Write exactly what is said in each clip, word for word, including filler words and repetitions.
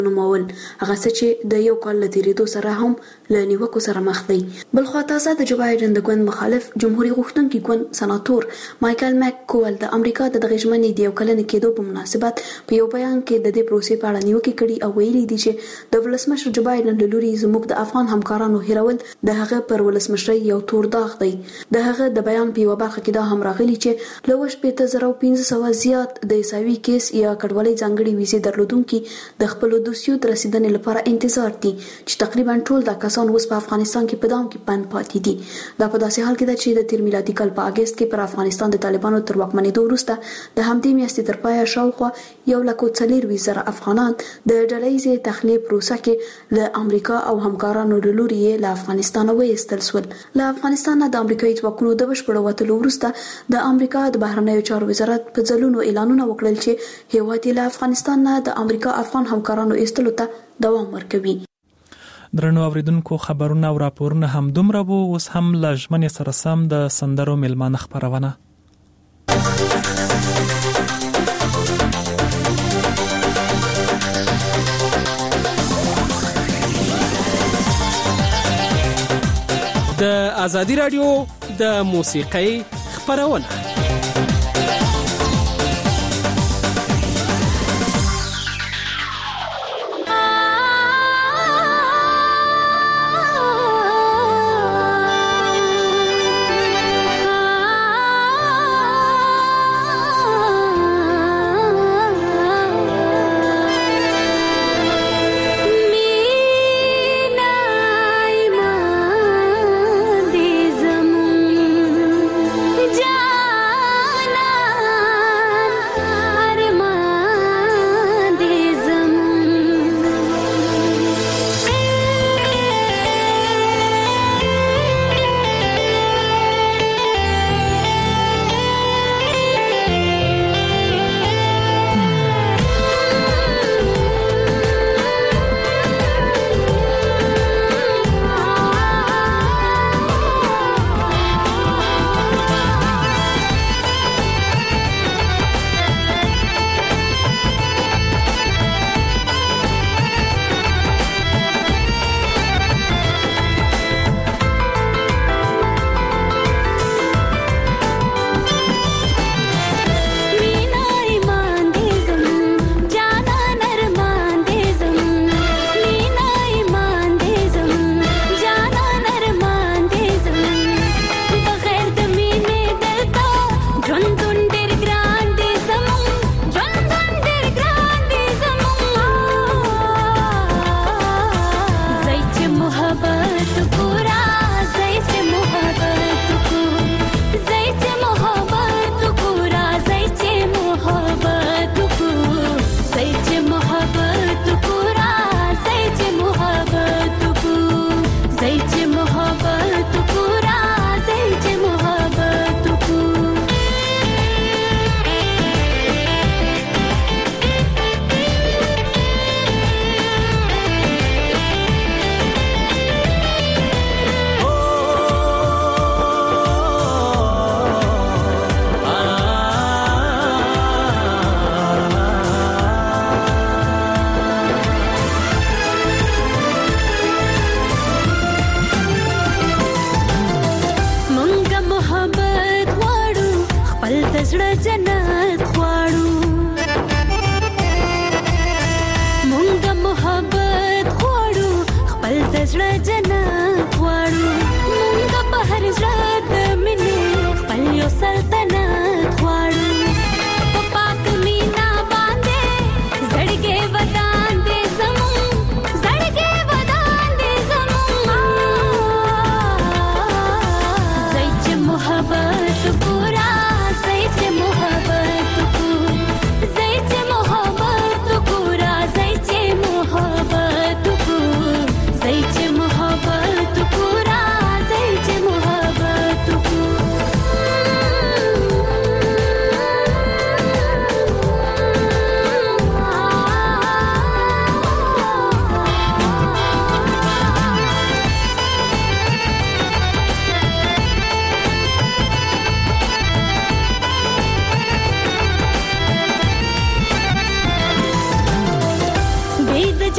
نومول هغه څه چې د یو کال له تیریدو سره هم له نیوکو سره مخ دی. بلخوا تازه د جو بایدن د ګوند مخالف جمهوریت غوښتونکي ګوند سناتور مایکل مک کول د امریکا د دغه ژمنې د یو کلن کېدو په مناسبت په یو بیان کې د دې پروسې په اړه نیوکې کړي او ویلي دي چې د ولسمشر جو بایدن له لوري زموږ د افغان همکارانو هیرول د هغه پر ولسمشرۍ یو تور داغ دی. د هغه د بیان په یو برخه کې دا هم راغلي چې له وش پېته زره پنځه سوه زیات د عیسوي کیس یا کډوالۍ ځانګړي ویزې درلودونکي د خپل دوسیو د رسیدنې لپاره انتظار دي چې تقریبا ټول دا کسان اوس په افغانستان کې په دام کې پند پاتې دي. دا په داسې حال کې ده چې د تیر میلادي کال په اگست کې پر افغانستان د طالبانو تر واکمنېدو وروسته د همدې میاشتې تر پایه شاوخوا یو لک څلور زره افغانان د ډلهییزې تخلیې پروسه کې له امریکا او همکارانو له لوري یې له افغانستان وایستل شول. له افغانستان د امریکایي ځواکونو د بشپړ وتلو وروسته د امریکا د بهرنیو چارو وزارت په ځلونو اعلانونه وکړل چې هیواد یې له افغانستان نه د امریکا افغان همکارانو ایستلو ته دوام ورکوي. درنو اوریدونکو خبرونه او راپورونه هم دومره وو. اوس هم له ژمنې سره سم د سندرو میلمانه خپرونه. د ازادي رادیو د موسیقۍ خپرونه.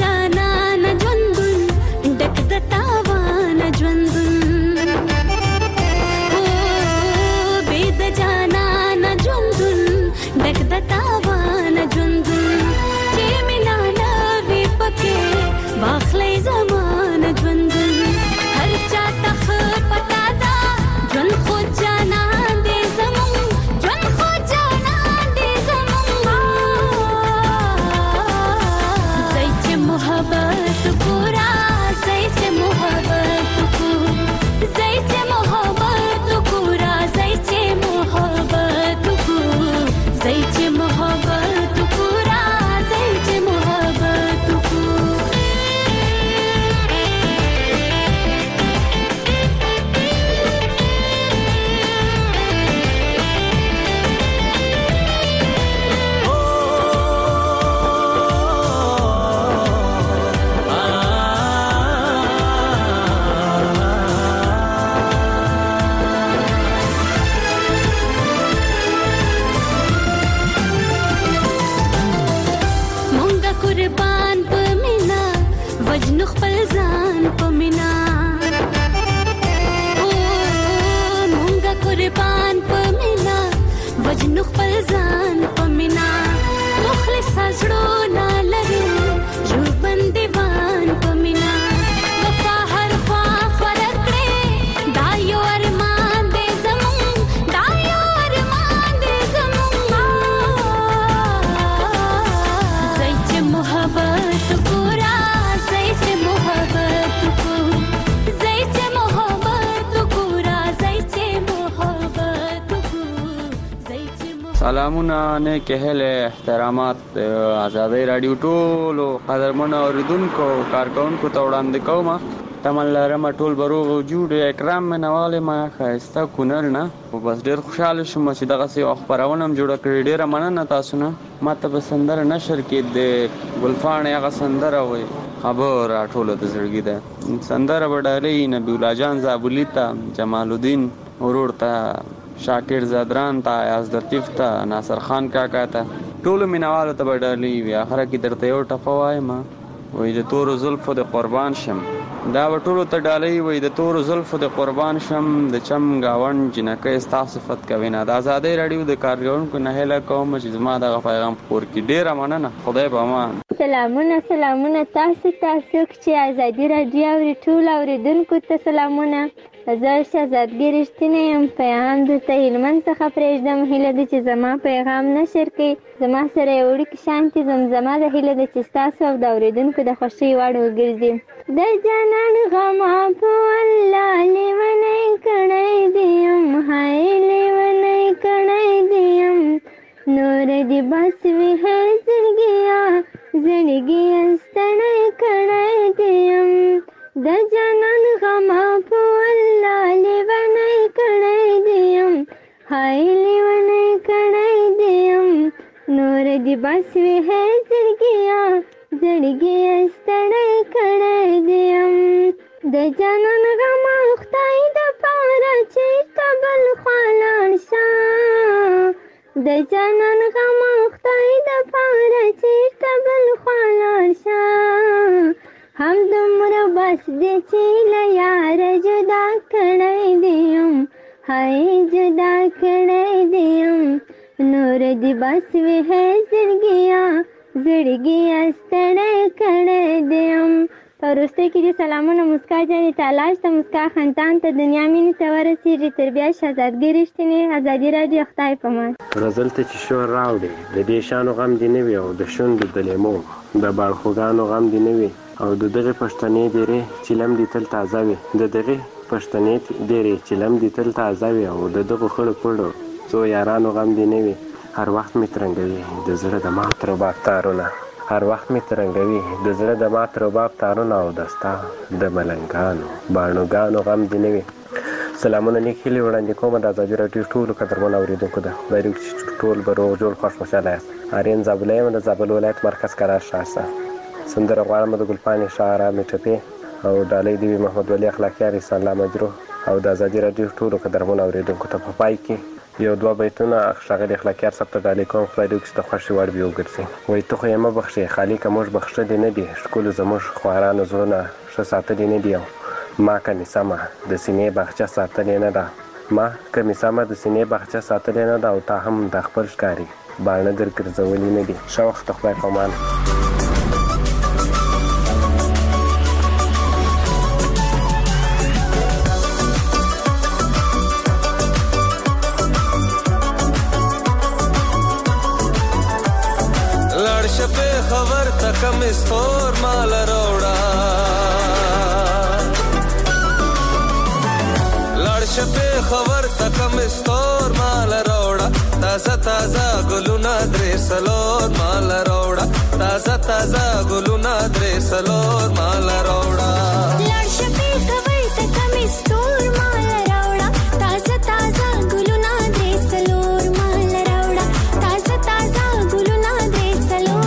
جانان ژوندون ډک د تاوان ژوندون او بې د جانان ژوندون ډک د تاوان ژوندون چې مینا نوي پکې واخلې زمان ژوندون هر چا تخ پتا دا ژوند خو جانان دې زمون ژوند خو جانان دې زمون زای چې محبت پورا زای چې محبت کو زای چې محبت پورا زای چې محبت کو زای چې محبت پورا زای چې محبت کو قربان په مینا وجنو خپل ځان په مینا او مونږه قربان په مینا وجنو خپل ځان په مینا مخلص سړو نه لري جو بندوان په مینا وفا هر خوا فرقړې دا یو ارمان دې زمون دا یو ارمان دې زمون محبت پورا زای چې محبت کو زای چې محبت پورا زای چې محبت کو زای چې سلامونه نیک اهل احترامات آزادۍ رادیو ټولو قدرمنو اوریدونکو کارکونکو ته وړاندې کوم تمن لرم ټول بروغ وجود اکرام منواله ما خاسته کونر نه او بس ډیر خوشاله شوم چې دغه سي خبرونه هم جوړ کړی ډیره مننه تاسو نه ماته به سندر نشر کې د ګلفان هغه سندر وي خبر ټول د زړګي ده سندر وډالې نبی الله جان زابولیتا جمال الدین ورورتا شاکر زادران تا یاز لطیف تا ناصر خان کاکا تا ټول مینوالو ته وډالې وی اخره کې درته یو ټپه وایم وې د تور زلفو د قربان شم دا وټولو ته ډالۍ وې د تور زلفو د قربان شم د چم گاون جنکه ستا صفت کوي نه د آزادۍ رادیو د کارګرونکو نه هله کوم چې زما د پیغام خور کې ډیره مننه خدای به امان سلامونه سلامونه تاسو تاسو چې آزادۍ رادیو اوري ټول اوریدونکو ته سلامونه زه شهزادګۍ رښتینی یم پیغام درته هلمند څخه پرېږدم هیله ده چې زما پیغام نشر کړئ زما سره یو وړوکې شانتې زمزمه ده هیله ده چې ستاسو او د اوریدونکو د خوښۍ وړ وګرځي د جانان غمه په والله لیونی کړی دې یم هی لیونی کړی دې یم نور دې بس وي هی زړګیا زړګیا ستړی کړی دې یم د جانان غمه په والله لیونی کړی دې یم هی لیونی کړی دې یم نور دې بس وي هی زړګیا زړګیا ستړی کړی دې یم د جانان غمه خدای د پاره چېرته بل خوا لاړ شه د جانان غمه خدای د پاره چېرته بل خوا لاړ شه هم دومره بس دې چې له یاره جدا کړی دې یم هی جدا کړی دې یم نور دې بس وي هی زړګیا زړګیا ستړی کړی دې یم په وروستۍ کې دې سلامونه مسکا جانې تالاش ته مسکا خندان ته دنیا مینې ته ورسېږي تر بیا شهزادګۍ رښتینې ازادي راډیو خدای په امان غزل ته چې شور راوړي د دې شانو غم دې نه وي او د شونډو د لیمو د باړخوګانو غم دې نه وي او د دغې پښتنې ډېرې چیلم دې تل تازه وي د دغې پښتنې ډېرې چیلم دې تل تازه وي او د دغو خړو پړو څو یارانو غم دې نه وي هر وخت مې ترنګوي د زړه د مات رباب تارونه هر وخت مې ترنګوي د زړه د مات رباب تارونه او د ستا د ملنګانو باڼوګانو غم دې نه وي سلامونه نیک هیلې وړاندې کومه د ازادي راډیو ټولو قدرمنو اورېدونکو ده خدای دې چې ټول به روغ جوړ خوښ خوشحاله یاست آرین زابله یم د زابل ولایت مرکز قرار ښار سندره غواړم د ګلپانې شاعره مې ټپې او ډالۍ دې وي محمد ولي اخلاقیار احسان الله مجروح او د ازادي راډیو ټولو قدرمنو اورېدونکو ته په پای کې یو دوه بیتونه ښاغلي اخلاقیار صاحب ته ډالۍ کوم، خدای دې وکړي چې د خوښې وړ وي وګرځي. وایي ته خو یې مه بخښې خالي که موږ بخښلي نه دي، ښکلو زموږ خوارانو زړونه ښه ساتلي نه دي. او ما که مې سمه د سینې باغچه ساتلې نه ده، ما که مې سمه د سینې باغچه ساتلې نه ده، او تا هم د خپل ښکاري باڼه در ګرځولي نه دي. ښه وخت د خدای په امان. خبر تکم استور مال روڑا لڑش پہ خبر تکم استور مال روڑا تازہ تازہ گلونا درے سلور مال روڑا تازہ تازہ گلونا درے سلور مال روڑا لڑش پہ خبر تکم استور مال روڑا تازہ تازہ گلونا درے سلور مال روڑا تازہ تازہ گلونا درے سلور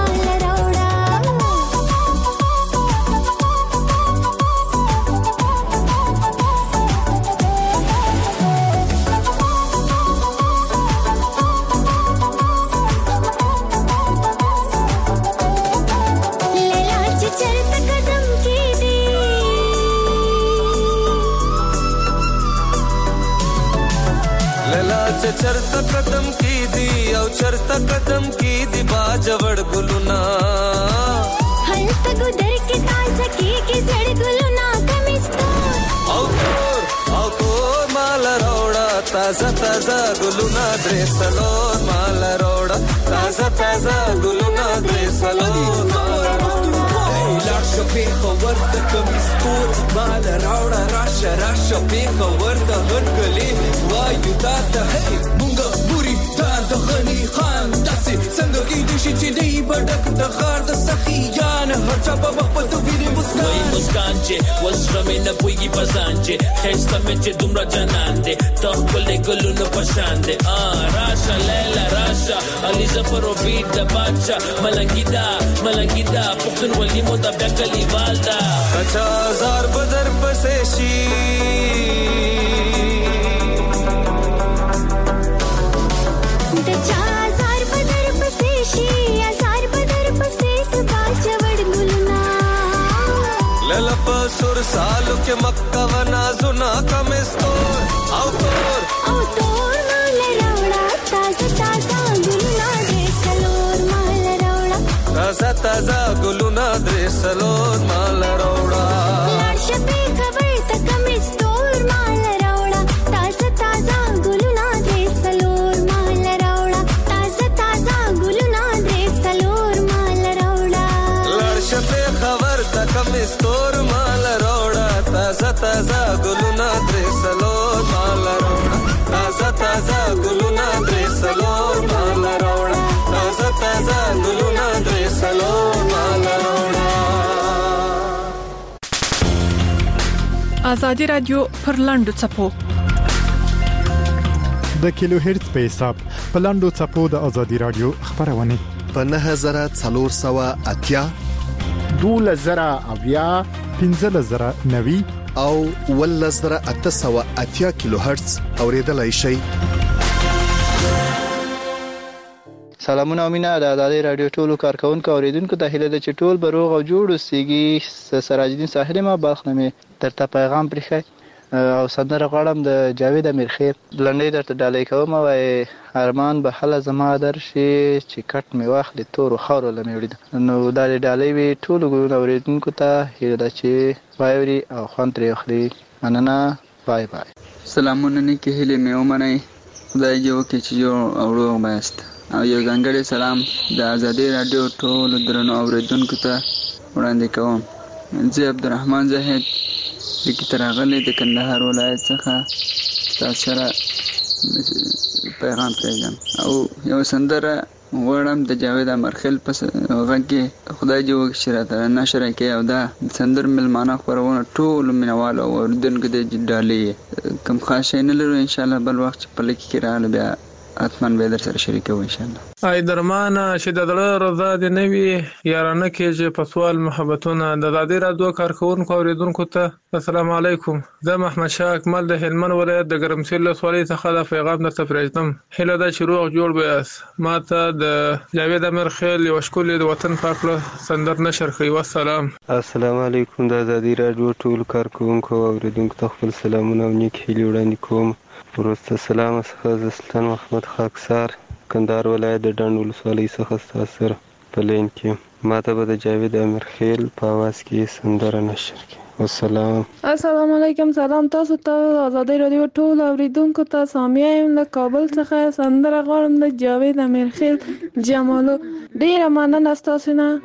چرتا قدم کی دی او چرتا قدم کی دی باجوڑ گلونا ہل تگو در کے تازہ کی کی زڑ گلونا کمستور او کور او کور مال روڑا تازہ تازہ گلونا درے سلور مال روڑا تازہ تازہ گلونا درے سلور مال روڑا لاشا پی خور د کمستور مال راوړه راشه راشه پی خور د هرکلی وایو تا ته هی مونږ بوري تا د غنی خان داسې څنګه کېدای شي چې دی بډک د غار د سخیان هر چا په مخ په تو ویری مسکان وای مسکان چې وسره مې نه پويږي پسان چې خېسته مې چې دومره جنان دې ته خپل ګلونو پشان دې ا راشه لیلا راشه علي ظفر او بیت د بادشاہ ملنګیدا ملنګیدا پختون ولی مو د بکلی والدا کچا زار بدر پسشی د چا زار بدر پسشی زار بدر پسیس باجوڑ گلنا للپ سر سالو کے مکہ و نازنا کمستور او تور او تور مال روڑا تازہ تازہ گلنا دے سلور مال روڑا تازہ تازہ گلونا درے سلور مال روڑا لڑش پہ خبر تکم استور مال روڑا تازہ تازہ گلونا درے سلور مال روڑا تازہ تازہ گلونا درے سلور مال روڑا لڑش پہ خبر تکم استور مال روڑا تازہ تازہ گلونا درے سلور مال روڑا تازہ تازہ گلونا درے سلور مال روڑا تازہ تازہ گلونا درے سلور مال روڑا. آزادی رادیو پر لاندو چپو د کیلو هرتز په حساب په لاندو چپو د آزادی رادیو خبرونه په نه هزار څلور سوه اتیا دوله زره اویا پنځه زره نوي او ول زره اته سوه اتیا کیلو هرتز اوریدلای شي. سلامونه او مینه د آزادی رادیو ټولو کارکونکو اوریدونکو ته هیله ده چې ټول بروغ او جوړ اوسېږي. سراج الدین ساحل ما باخنمه درته پیغام پرېښی او سندره غواړم د جاوید امیر خیر لنډۍ درته ډالۍ کوم. وایي ارمان به هله زما درشي چې کټ مې واخلې تورو خاورو له مې وړي. نو دا ډالۍ وي ټولو اوریدونکو ته هیله ده چې واوري او خوند ترې واخلي. مننه، بای بای. سلامونه نیکې هیلې مې ومنئ. خدای دې وکړي چې جوړ او روغ بایاست. او یو ځانګړی سلام د آزادی رادیو ټولو درنو اوریدونکو ته وړاندې کوم. زه عبدالرحمن زاهد لیکي ته راغلی د کندهار ولایت څخه تاسو سره پیغام پرېږدم او یو سندره غواړم د جاوید امرخیل په غږ کې. خدای دې وکړي چې راته نشر کړي او دا سندر مېلمانه خپرونه ټولو مینوالو او اوریدونکو ته ډالۍ کوم خاص شی نه لرو. انشاءالله بل وخت چې په لیک کې راغله بیا حتما به در سره شریکو ان شاء الله. ای درمانه چې د دړه رضا دې نه وي یارانه کېږي په سوال محبتونه. د ازادي راډیو کارکونکو اوریدونکو ته السلام علیکم. زه محمد شاه اکمل د هلمند ولایت د ګرمسیر ولسوالۍ څخه د پیغام درته پرېږدم. هیله ده چې روغ جوړ به یاست. ما ته د جاوید امیر خیل یو ښکلې د وطن پاک له سندر نشر کوي. والسلام. السلام علیکم. د ازادي راډیو ټول کارکونکو اوریدونکو ته خپل سلامونه او نیک هیلې وړاندې کوم. وروسته سلام څخه زه سلطان محمد خاکسار کندهار ولایت د ډنډ ولسوالۍ څخه ستاسو سره په لین کې. ما ته به د جاوید امیر خیل په اواز کې سندره نشر کړي. والسلام. السلام علیکم. سلام تاسو ته ازادي راډیو ټول اوریدونکو ته. سامیه یم له کابل څخه. سندره غواړم د جاوید امیر خیل جمالو. ډیره مننه ستاسو نه.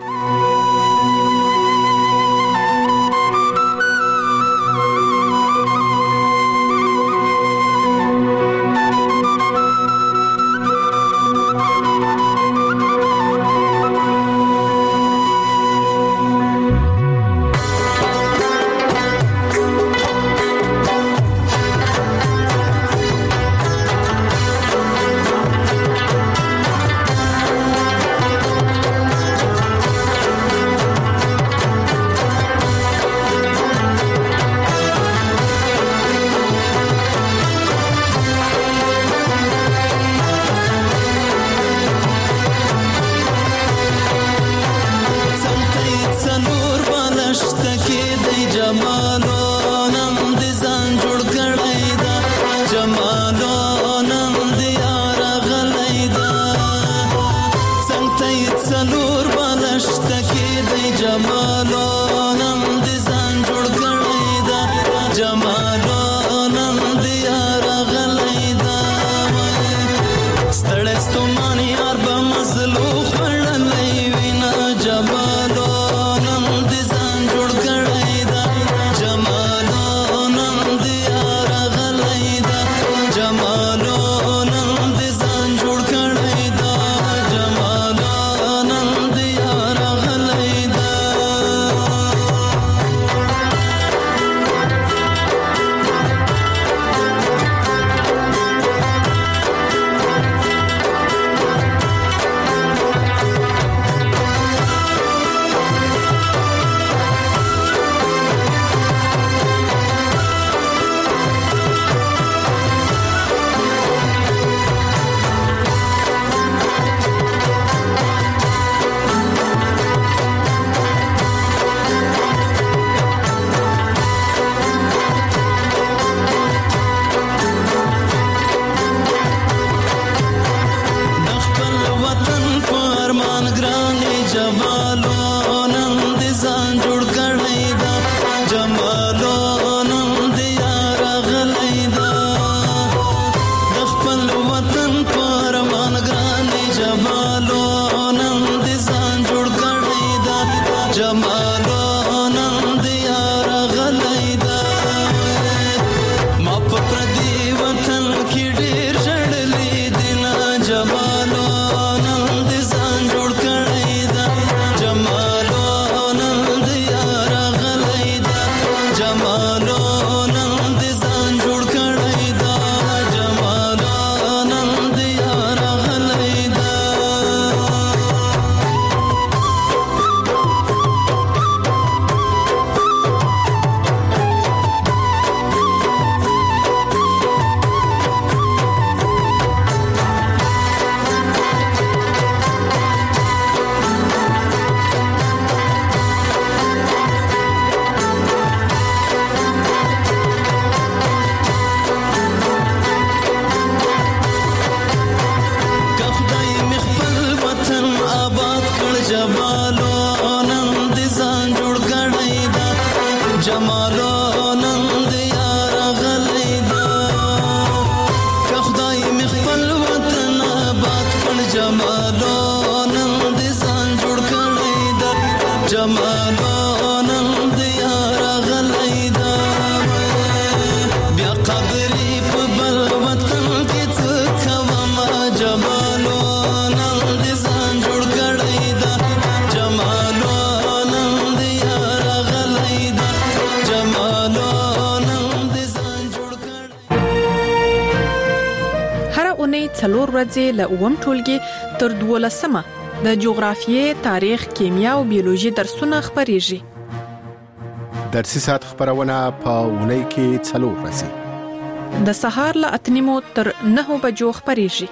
څلور ورځې له اووم ټولګي تر دولسمه د جغرافیې، تاریخ، کیمیا او بیولوژي درسونه خپریږي. درسي ساعت خبرونه په اونۍ کې څلور ورځې د سهار له اته نیمو تر نهو بجو خپریږي.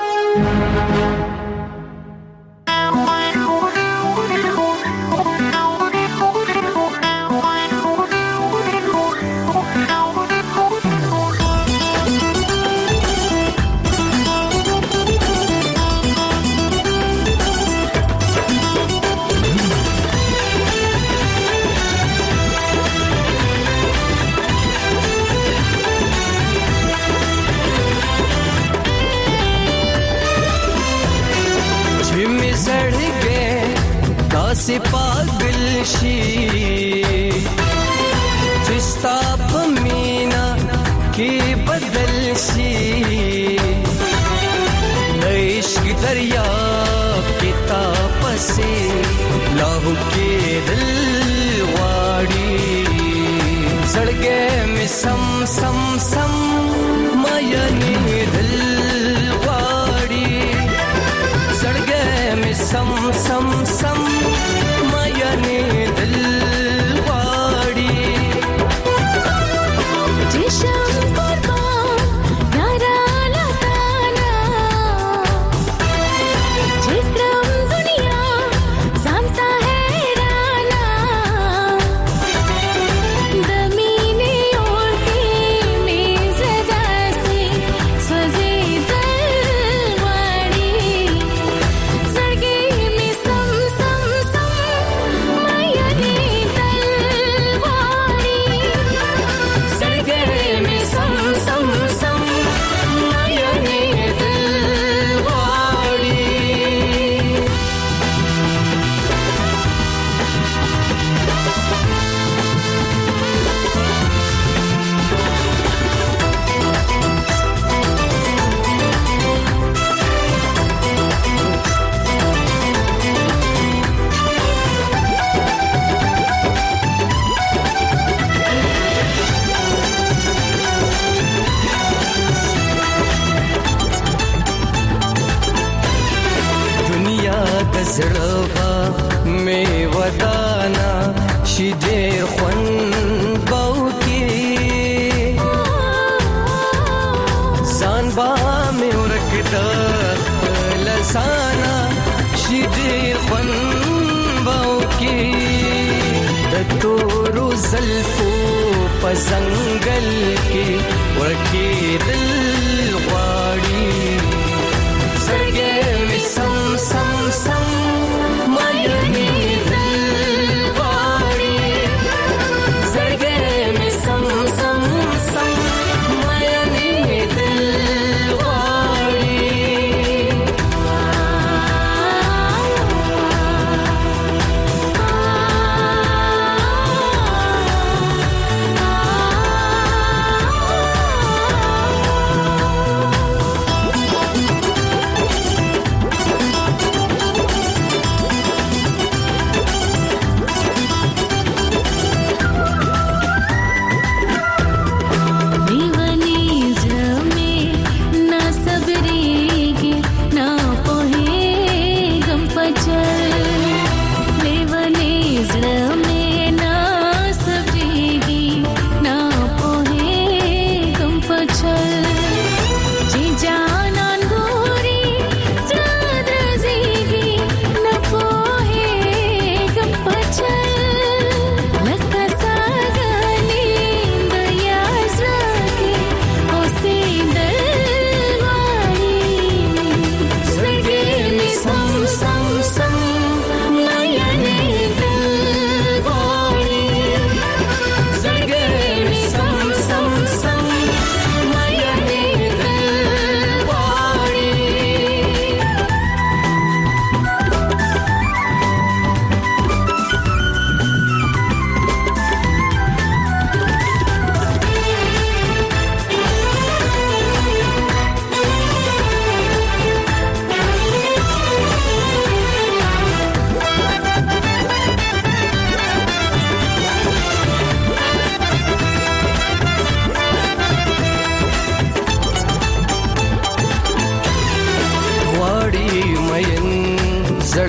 से पागल शी जिस्ता पमीना के बदल शी इश्क दरिया के तापसे लाहू के दिल वाड़ी सड़गे में सम सम सम मायने दिल वाड़ी सड़गे में सम सम सम मायने दिल वाड़ी जिशम कुर्बान यारा लताना जिक्रम दुनिया जानता है राना दमीने ओढ़े मेज़ दासी स्वज़े दलवाड़ी सड़गे में सम सम सम मायने दलवाड़ी सड़गे में सम सम सम मायने दलवाड़ी दुनिया गजड़बा में वदाना शिदेर खुन बाउकी जानबा में उरकदा लसाना शिदेर खुन बाउकी दतोरो ज़ल्फो पजंगल के उरके दिल वाड़ी सड़गे में सम सम सम मायने दिलवाड़ी सड़गे में सम सम सम मायने दिलवाड़ी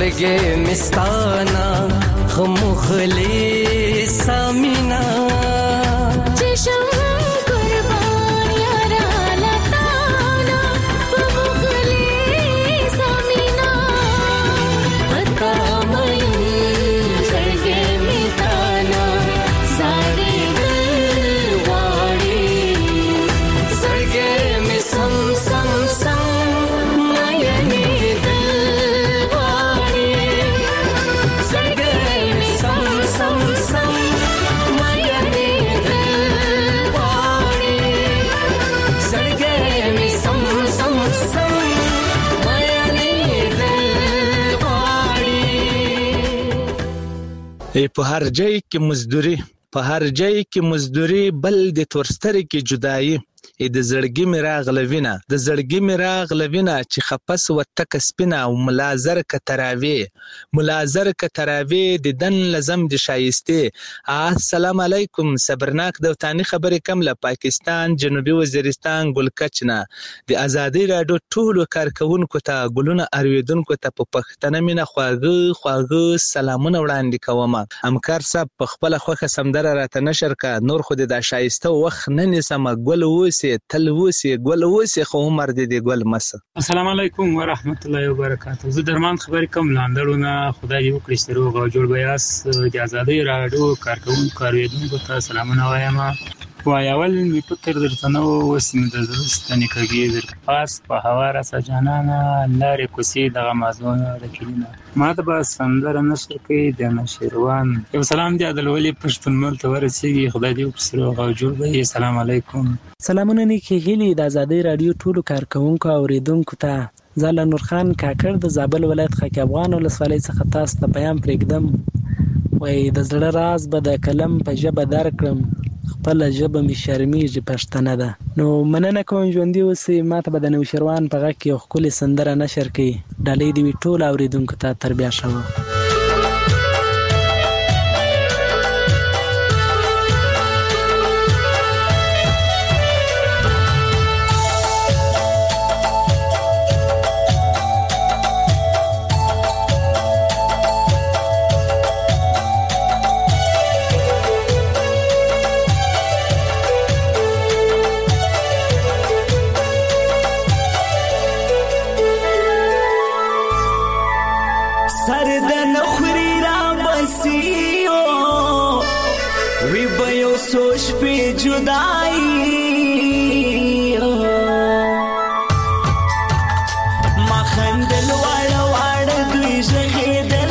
زړګې مستانا خمخلي سامینا چشم قربان یارا لتانا خمخلي سامینا پتا مې زړګې مستانا زړې واړې زړګې مې سم سم سم په هر ځای کې مزدوري په هر ځای کې مزدوري بل د تورستري کې جدایي د زړګي مې راغلوینه د زړګي مې راغلوینه چې خپس وتک سپینه او ملازر ک تراوی ملازر ک تراوی د دن لزم د شایسته السلام علیکم صبرناک دوتانی خبرې کم له پاکستان جنوبي وزیرستان ګلکچنه د ازادي راډیو ټولو کارکونکو ته ګلونه ارویدونکو ته په پښتنه مینه خواږه خواږه سلامونه وړاندې کوم همکار صاحب په خپل خوخه سمدره راته نشر کا نور خو د شایسته وخت نه نسمه ګل وسی تل وسی ګل وسی خو عمر دې ګل مس السلام علیکم ورحمت الله وبرکاته زه درمان خبرې کوم لاندړونه خدای دې وکړي چې روغ او جوړ بیاس د ازادي راډیو کارکونکو کارویدونکو ته سلامونه وایم وایول می پتر درته نو وسم د زلستنې کږي در پاس په هوا را سجانانا لارې کوسي دغه مازونه د کلینا ما ته بس سندره نشر کوي د نشروان یو سلام دی عدل ولی پښتون مل ته ورسیږي خدای دې وکړي روغ او جوړ وي السلام علیکم سلامونه نیکی هیلی د ازادي راډیو ټولو کارکونکو او اوریدونکو ته زال نور خان کاکړ د زابل ولایت خاک افغان ولسوالۍ څخه تاسو ته پیغام پرېږدم وای د زړه راز به د کلم په ژبه درکړم خپل ژبه می شرمیږي پښتنه ده نو مننه کوم ژوندۍ اوسئ ماته به د نوشروان په غږ کې یو ښکلې سندره نشر کړي ډالۍ دې وي ټولو اوریدونکو ته تر بیا شوه सोच पे जुदाई मखंदल वाड़ वाड़ दुई जगीदल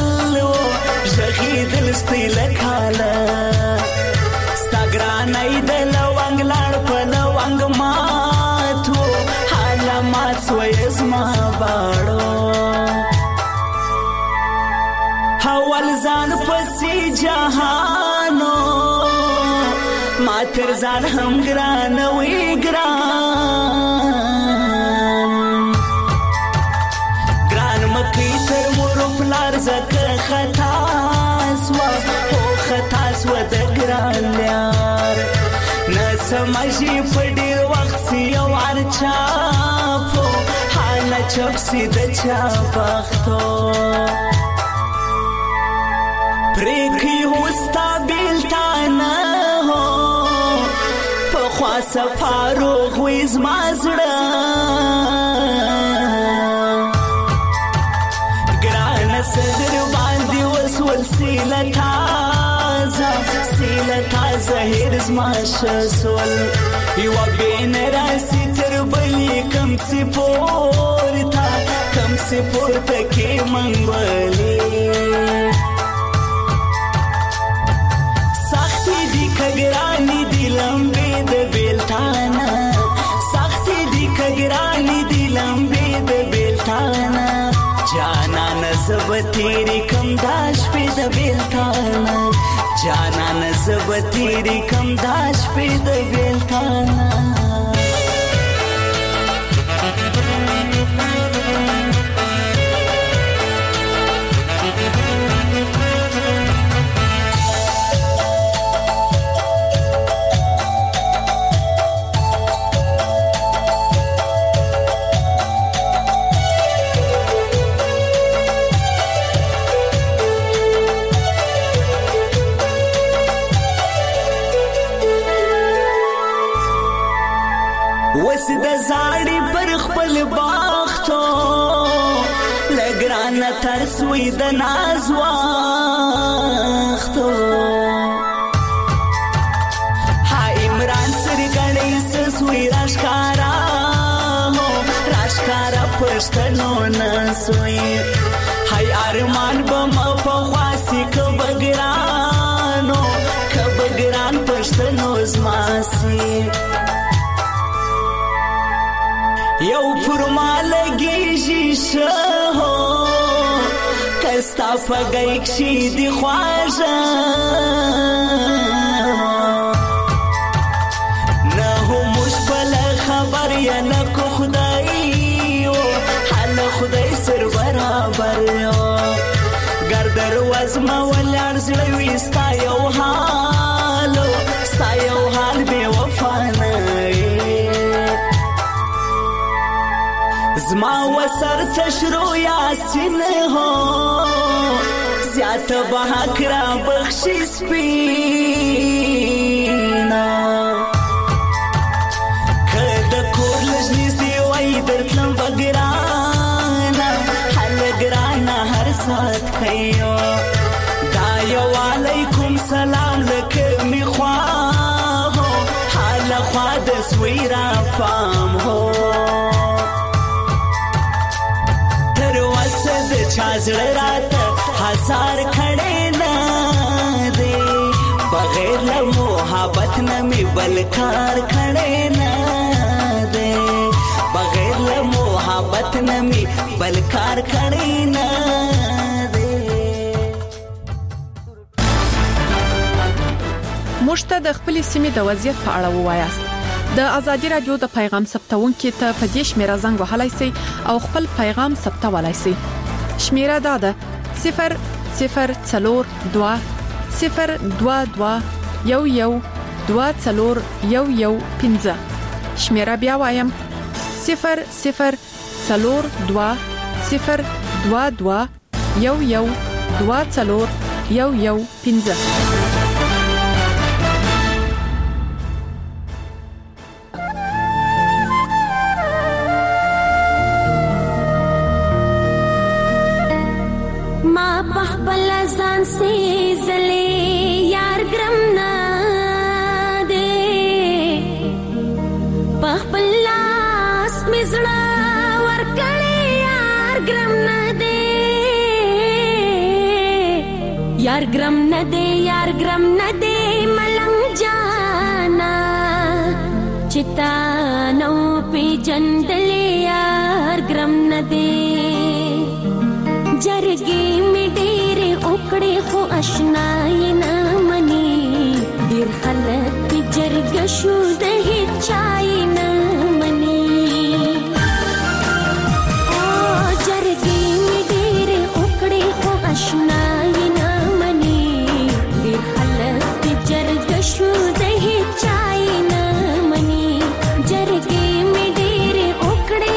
जगीदल स्तिल खाला स्ताग्रानाई दल वांग लाड़ पल वांग माथो हाला माथ स्वयस मा बाड़ो हवल जान पसी जहानो ماتر ځان هم ګران وی ګران ګران مکی تر ورو پلار زکه خطا سوا او خطا سوا د ګران یار نه سمجي په ډیر وخت سی او ارچا په حال چپ سی د چا بختو پریکی هوستا بیلتانا سفارو خویز مازړه ګران صدر باندې وسول سیله تازه سیله تازه هرز ماشسول یو بین راسی تر بلی کم سی پورتا کم سی پورتا کې منګولې سختي دی کګرانی دی لمبه بیلتانا سختی دی کگرانی دی لمبی د بیلتانا جانا نزب تیری کم داش پی د بیلتانا جانا نزب تیری کم داش پی د بیلتانا د زاړې پر خپل باختو لګران ترسوي د ناز واختو ها عمران سرګړې سوي راشکارا راشکارا پښتنو نسوي هاي ارمان بم په خاصي کبګرانو کبګران پښتنو زماسي یو فرمالګي شهو کستا فګیک شي دی خواجه نه هو مشبل خبر یا نه کو خدای او حال خدای سر برابر ګردر وزما ولر زړوي ستا یو حالو ستا یو حال به وفا نه زما وسر تشرو یاسین هو زیات بحق را بخشی سپینا کد کور لجنیز دی وی درتلم بگرانا حل گرانا هر سات خیو دایو علیکم سلام لکمی خواهو حال خواد سویرا پام هو چازړه رات هزار کړه نه دے بغیر له محبت نه می بلکار کړه نه دے بغیر له محبت نه می بلکار کړه نه دے مشته د خپل سیمې د وضعیت په اړه ووایاست د ازادي رادیو د پیغام ثبتونکو ته په دې شمیره زنګ وهلای شئ او خپل پیغام ثبتولای شئ شمیره دا ده صفر صفر څلور دوه صفر دوه دوه یو یو دوه څلور یو یو پنځه شمیره بیا وایم صفر صفر څلور دوه صفر دوه دوه یو یو دوه څلور یو یو پنځه بخبل ځان سي زلي یار ګرم نه دے بخبل لاس مزړه ور کړي یار ګرم نه دے یار ګرم نه دے یار ګرم نه دے ملنګ جانا چتا نو پی جندل یار ګرم نه دے جرګي می ډېر اوکړې خو آشنای نه مني ډېر خلک په جرګ شو د هچای نه مني او جرګي می ډېر اوکړې خو آشنای نه مني ډېر خلک په جرګ شو د هچای نه مني جرګي می ډېر اوکړې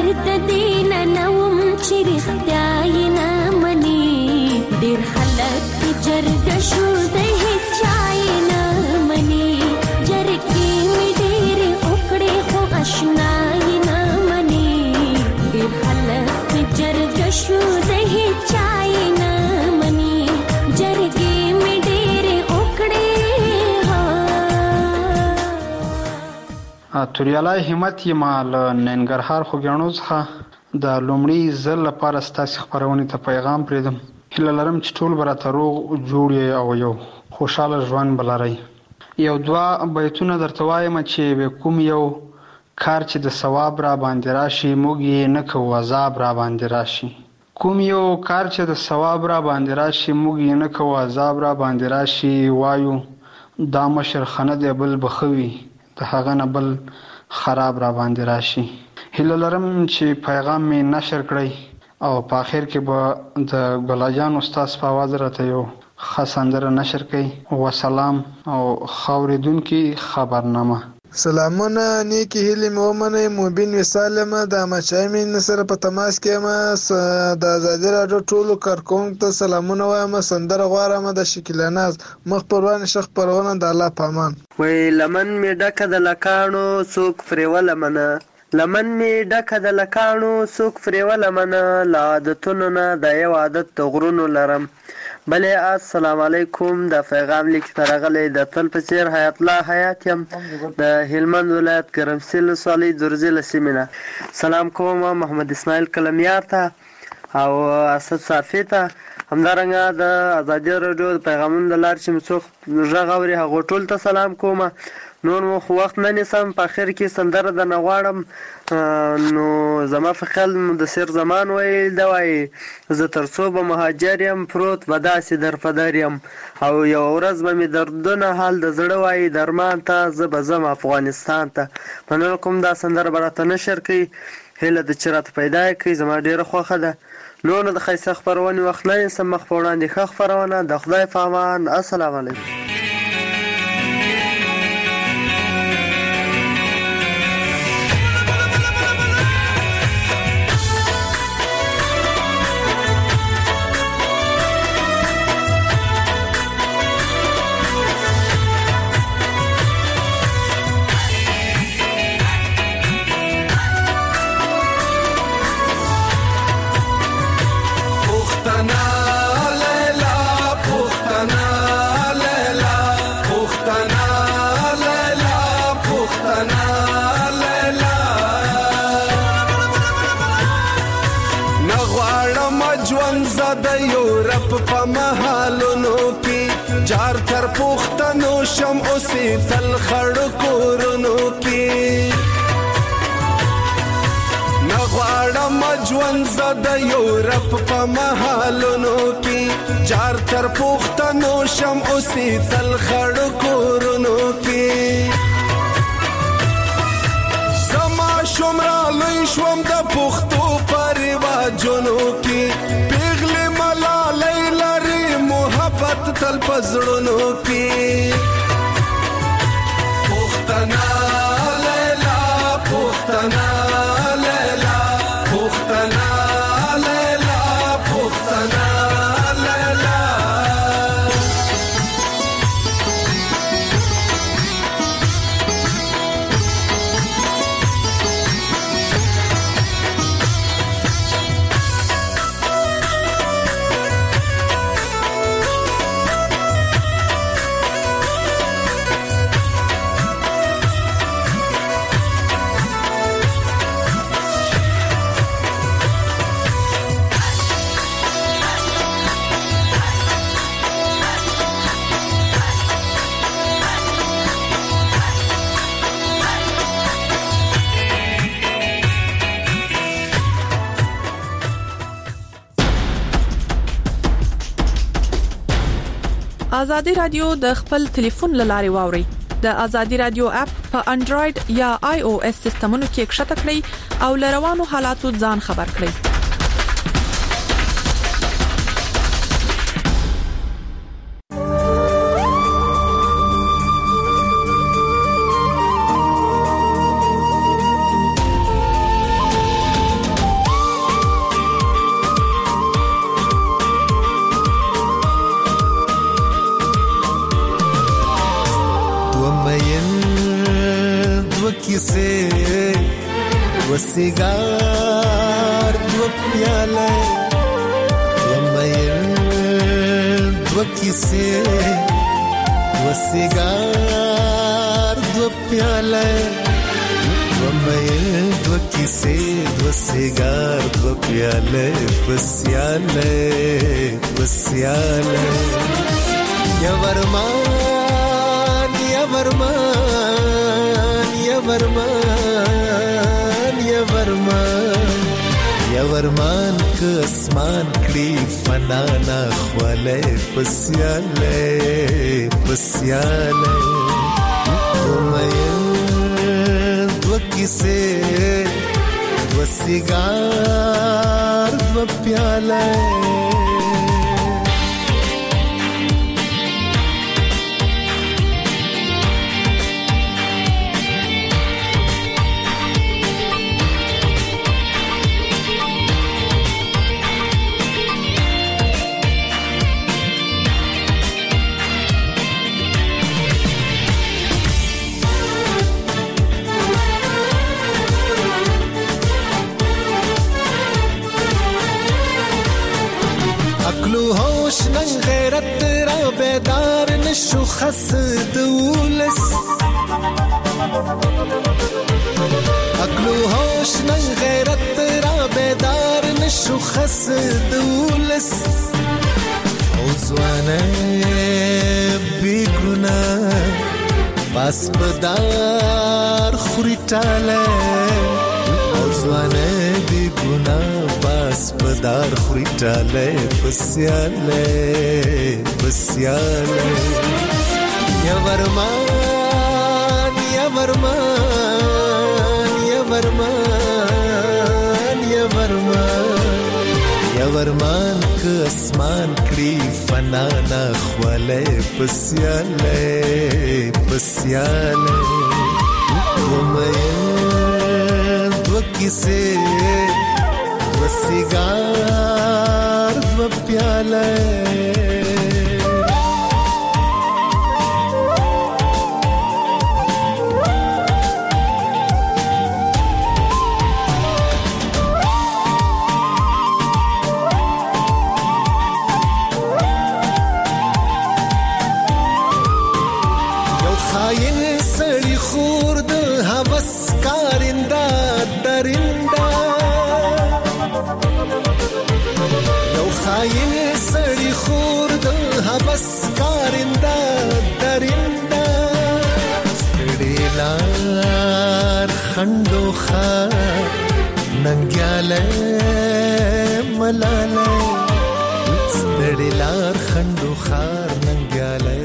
د دین نوم چې رښتیا یې نه مني ډېر خلک جرګه شو د هیڅ چا یې نه مني جرګې مې ډېرې وکړې خو اشنا یې نه مني ډېر خلک جرګه شو د هیڅ چا یې نه مني جرګې مې ډېرې وکړې توریالای همت یم له ننګرهار خوږیاڼو څخه د لومړي ځل لپاره ستاسې خپرونې ته پیغام پرېږدم. هیله لرم چې ټول به راته روغ جوړ یې او یو خوشحاله ژوند به لرئ. یو دوه بیتونه درته وایم چې کوم یو کار چې د ثواب را باندې راشي موږ یې نه کوو عذاب را باندې راشي. کوم یو کار چې د ثواب را باندې راشي موږ یې نه کوو عذاب را باندې راشي وایو دا مشر خنه دی بل بخوي د هغه نه بل خراب را باندې راشي. هیله لرم چې پیغام مې نشر کړئ او په آخر کې به د ګلاجان استاد په आवाज راته یو ښه سندره نشر کړئ. وسلام او خاوریدونکي خبرنامه. سلامونه نیکی هیلې مې ومنئ. مبین وصال یم د احمدشاه امین سره په تماس کې یم. د ازادي راډیو ټولو کارکوونکو ته سلامونه وایم. سندره غواړم د شکیلا ناز مخ پروان شخ پروانه د الله پامان. وای لمن می ډکه د لکانو څوک فریوله منه لمن می ډکه د لکانو څوک فریوله منه لا عادتونو نه د یو عادت د غرونو لرم. بله السلام علیکم. د پیغام لیک ترغلی د تل په څیر حیات الله حیات یم د هلمند ولایت ګرمسیر ولسوالۍ درزي له سیمې نه. سلام کوم محمد اسماعیل کلمیار ته او اسد صافي ته همدارنګه د ازادي راډیو د پیغامونو د لارې چې مې څوک غږ اوري هغو ټولو ته سلام کوم. نور مو خو وخت نه نیسم په اخر کې سندره درنه غواړم. نو زما په خیال مدثر زمان ویل دی وایي زه تر څو به مهاجر یم پروت به داسې در په در یم او یوه ورځ به مې دردونه حال د زړه وایي درمان ته زه به ځم افغانستان ته. مننه کوم دا سندره به راته نشر کوي. هیله ده چې راته پیدا یې کوي. زما ډېره خوښه ده. نور نو د ښایسته خپرونې وخت نه نیسم. مخ په وړاندې ښه خپرونه. د خدای په امان. السلام علیکم. په محلونو کې جار تر پښتنو شم اوسې تل خړو کورونو کې نه غواړم ژوند زده یورپ په محلونو کې جار تر پښتنو شم اوسې تل خړو کورونو کې زما شمرا لوی شوم د پښتو پر رواجونو کې تل پزړونو کې پښتنا لیلا پښتنا لیلا پښتنا لیلا پښتنا لیلا ازادي رادیو د خپل ټلیفون لاري واوري. د ازادي رادیو اپ په انډراید یا آی او اس سیستمونو کې ښکته کړئ او لروانو حالاتو ځان خبر کړئ. کیسې و سیګار دو پیاله ومین دو کیسې و سیګار دو پیاله ومین دو کیسې دو سیګار دو پیاله بسیاله بسیاله یا ورمان یا ورمان یا ورمان یا ورمان یا ورمان که اسمان کړي فنا نه خواله بسیاله بسیاله ومین دو کیسې دو سیګار دو پیاله غیرت را بیدار نشو خس دولس عقل و هوش نن غیرت را بیدار نشو خس دولس او زوانه بی گناه باس بدار خوری تاله او زوانه بی گناه باس بدار خوری تاله بسیاله بسیاله یا ورمان یا ورمان یا ورمان یا ورمان یا ورمان که اسمان کړي فنا نه خواله بسیاله بسیاله ومین دو کیسې دو سیګار دو پیاله خندو خار ننګیاله ملاله ستړي لار خندو خار ننګیاله